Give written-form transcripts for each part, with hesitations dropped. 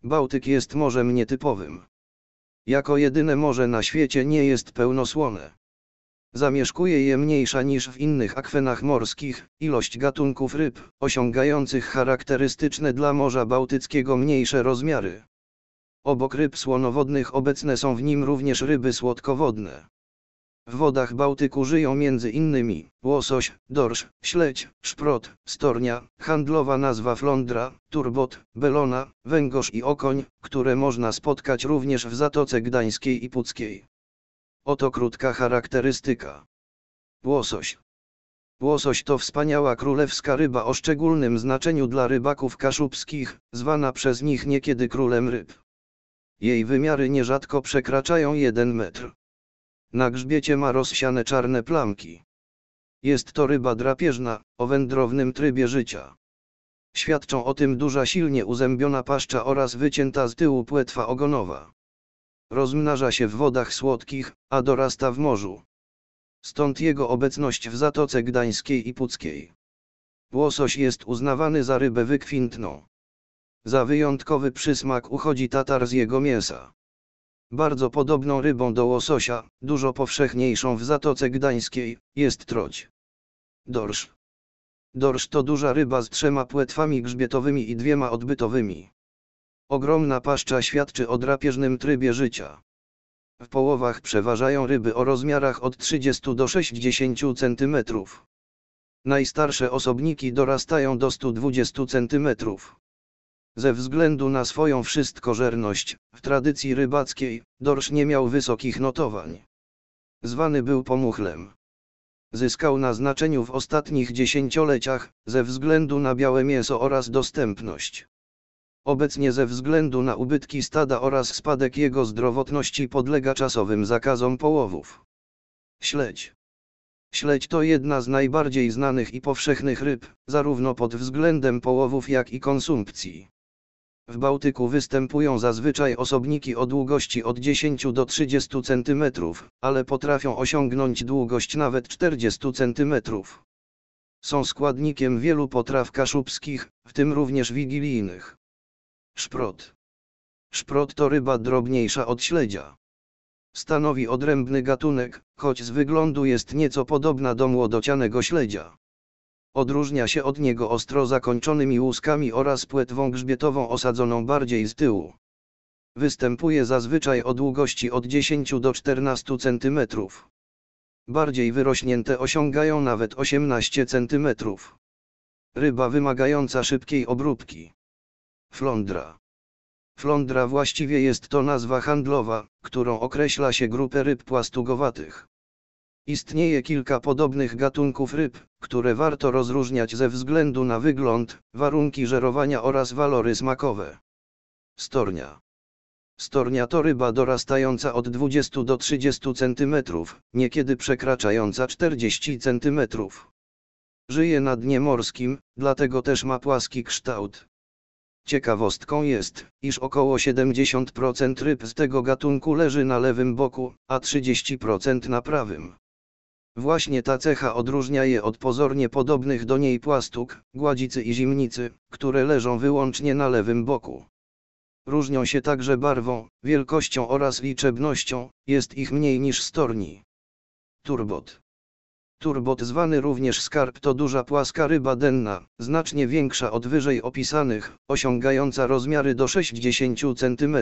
Bałtyk jest morzem nietypowym. Jako jedyne morze na świecie nie jest pełnosłone. Zamieszkuje je mniejsza niż w innych akwenach morskich ilość gatunków ryb, osiągających charakterystyczne dla Morza Bałtyckiego mniejsze rozmiary. Obok ryb słonowodnych obecne są w nim również ryby słodkowodne. W wodach Bałtyku żyją między innymi łosoś, dorsz, śledź, szprot, stornia, handlowa nazwa flądra, turbot, belona, węgorz i okoń, które można spotkać również w Zatoce Gdańskiej i Puckiej. Oto krótka charakterystyka. Łosoś. Łosoś to wspaniała królewska ryba o szczególnym znaczeniu dla rybaków kaszubskich, zwana przez nich niekiedy królem ryb. Jej wymiary nierzadko przekraczają 1 metr. Na grzbiecie ma rozsiane czarne plamki. Jest to ryba drapieżna, o wędrownym trybie życia. Świadczą o tym duża silnie uzębiona paszcza oraz wycięta z tyłu płetwa ogonowa. Rozmnaża się w wodach słodkich, a dorasta w morzu. Stąd jego obecność w Zatoce Gdańskiej i Puckiej. Łosoś jest uznawany za rybę wykwintną. Za wyjątkowy przysmak uchodzi tatar z jego mięsa. Bardzo podobną rybą do łososia, dużo powszechniejszą w Zatoce Gdańskiej, jest troć. Dorsz. Dorsz to duża ryba z 3 płetwami grzbietowymi i 2 odbytowymi. Ogromna paszcza świadczy o drapieżnym trybie życia. W połowach przeważają ryby o rozmiarach od 30 do 60 cm. Najstarsze osobniki dorastają do 120 cm. Ze względu na swoją wszystkożerność, w tradycji rybackiej, dorsz nie miał wysokich notowań. Zwany był pomuchlem. Zyskał na znaczeniu w ostatnich dziesięcioleciach, ze względu na białe mięso oraz dostępność. Obecnie ze względu na ubytki stada oraz spadek jego zdrowotności podlega czasowym zakazom połowów. Śledź. Śledź to jedna z najbardziej znanych i powszechnych ryb, zarówno pod względem połowów jak i konsumpcji. W Bałtyku występują zazwyczaj osobniki o długości od 10 do 30 cm, ale potrafią osiągnąć długość nawet 40 cm. Są składnikiem wielu potraw kaszubskich, w tym również wigilijnych. Szprot. Szprot to ryba drobniejsza od śledzia. Stanowi odrębny gatunek, choć z wyglądu jest nieco podobna do młodocianego śledzia. Odróżnia się od niego ostro zakończonymi łuskami oraz płetwą grzbietową osadzoną bardziej z tyłu. Występuje zazwyczaj o długości od 10 do 14 cm. Bardziej wyrośnięte osiągają nawet 18 cm. Ryba wymagająca szybkiej obróbki. Flądra. Flądra właściwie jest to nazwa handlowa, którą określa się grupę ryb płastugowatych. Istnieje kilka podobnych gatunków ryb, które warto rozróżniać ze względu na wygląd, warunki żerowania oraz walory smakowe. Stornia. Stornia to ryba dorastająca od 20 do 30 cm, niekiedy przekraczająca 40 cm. Żyje na dnie morskim, dlatego też ma płaski kształt. Ciekawostką jest, iż około 70% ryb z tego gatunku leży na lewym boku, a 30% na prawym. Właśnie ta cecha odróżnia je od pozornie podobnych do niej płastug, gładzicy i zimnicy, które leżą wyłącznie na lewym boku. Różnią się także barwą, wielkością oraz liczebnością, jest ich mniej niż storni. Turbot. Turbot zwany również skarb to duża płaska ryba denna, znacznie większa od wyżej opisanych, osiągająca rozmiary do 60 cm.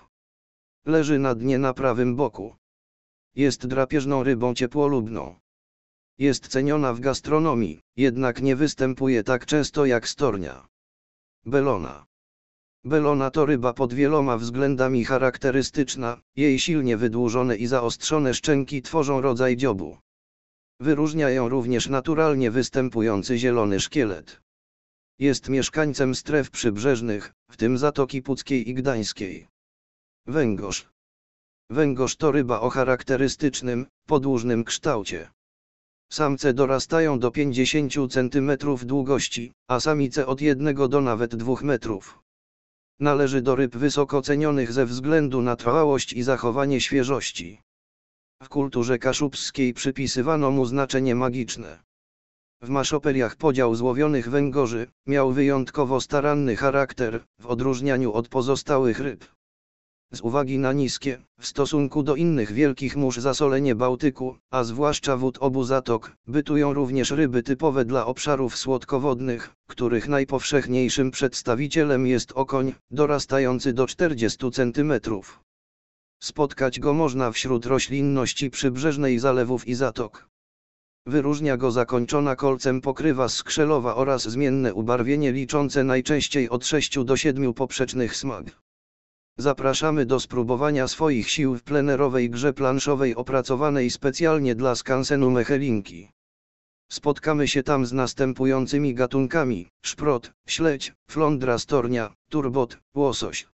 Leży na dnie na prawym boku. Jest drapieżną rybą ciepłolubną. Jest ceniona w gastronomii, jednak nie występuje tak często jak stornia. Belona. Belona to ryba pod wieloma względami charakterystyczna, jej silnie wydłużone i zaostrzone szczęki tworzą rodzaj dziobu. Wyróżnia ją również naturalnie występujący zielony szkielet. Jest mieszkańcem stref przybrzeżnych, w tym Zatoki Puckiej i Gdańskiej. Węgorz. Węgorz to ryba o charakterystycznym, podłużnym kształcie. Samce dorastają do 50 cm długości, a samice od 1 do nawet 2 metrów. Należy do ryb wysoko cenionych ze względu na trwałość i zachowanie świeżości. W kulturze kaszubskiej przypisywano mu znaczenie magiczne. W maszoperiach podział złowionych węgorzy miał wyjątkowo staranny charakter, w odróżnieniu od pozostałych ryb. Z uwagi na niskie, w stosunku do innych wielkich mórz zasolenie Bałtyku, a zwłaszcza wód obu zatok, bytują również ryby typowe dla obszarów słodkowodnych, których najpowszechniejszym przedstawicielem jest okoń, dorastający do 40 cm. Spotkać go można wśród roślinności przybrzeżnej zalewów i zatok. Wyróżnia go zakończona kolcem pokrywa skrzelowa oraz zmienne ubarwienie liczące najczęściej od 6 do 7 poprzecznych smag. Zapraszamy do spróbowania swoich sił w plenerowej grze planszowej opracowanej specjalnie dla skansenu Mechelinki. Spotkamy się tam z następującymi gatunkami: szprot, śledź, flądra stornia, turbot, łosoś.